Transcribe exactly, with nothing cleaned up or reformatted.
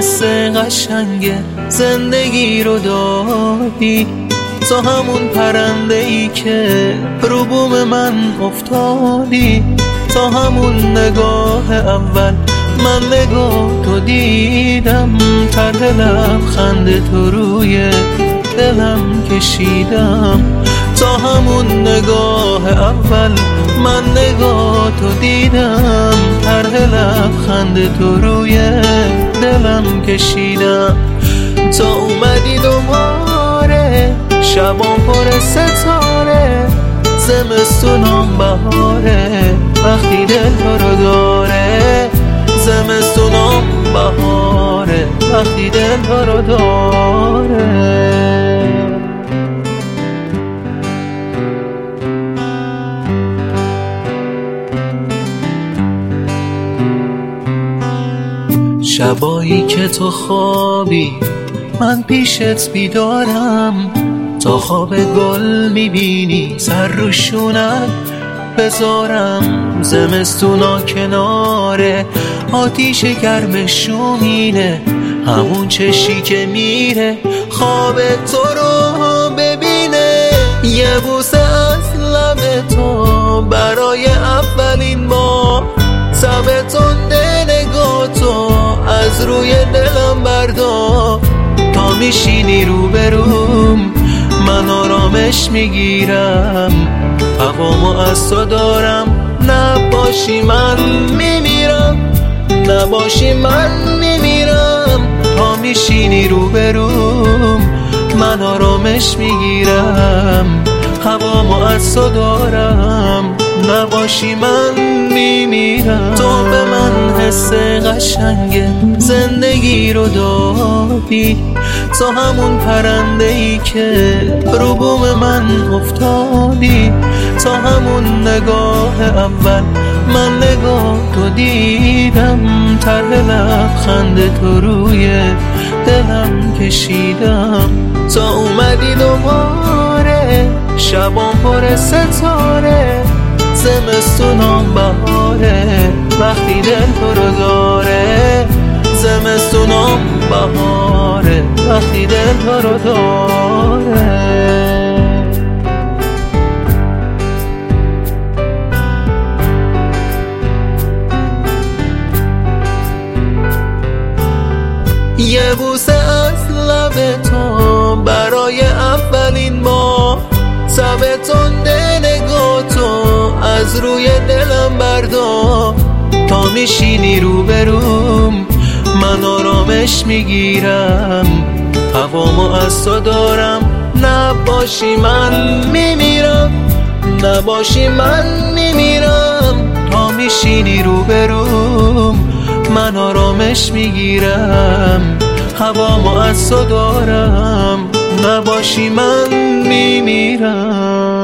حس قشنگ زندگی رو دادی، تو همون پرنده ای که رو بوم من افتادی، تا همون نگاه اول من نگاه تو دیدم، طرح لبخند تو روی دلم کشیدم، تا همون نگاه اول من نگاه تو دیدم، طرح لبخند تو روی دلم کشیدم. تا اومدی دوباره شبام پر ستاره، زمستونم بهاره وقتی دل تو رو داره، زمستونم بهاره وقتی دل تو رو داره. شبایی که تو خوابی من پیشت بیدارم، تا خواب گل میبینی سر روشونت بذارم، زمستونا کناره آتیش گرم شومینه، همون چشی که میره خواب تو رو ببینه، یه بوسه از لب تو برای اولین بار، تبتون نگاه تو از روی دلم بردار، تا میشینی رو بروم من آرامش میگیرم، هوامو از تو دارم، نباشی من میمیرم، نباشی من میمیرم، تا میشینی رو بروم من آرامش میگیرم، هوامو از تو دارم، نباشی من میمیرم. تو به من حس قشنگ زندگی رو دادی، تو همون پرنده ای که رو بوم من افتادی، تا همون نگاه اول من نگاه تو دیدم، طرح لبخند تو روی دلم کشیدم، تا اومدی دوباره شبام پر ستاره، زمستونم بهاره وقتی دل تو رو داره، زمستونم بهاره وقتی دل تو رو داره. یه بوسه از لب تو برای اولین بار، تبتون نگاه تو از روی دلم بردار، تا میشینی رو بروم من آرامش میگیرم، هوامو از تو دارم، نباشی من میمیرم، نباشی من میمیرم، تا میشینی رو بروم من آرامش میگیرم، هوامو از تو دارم، نباشی من میمیرم.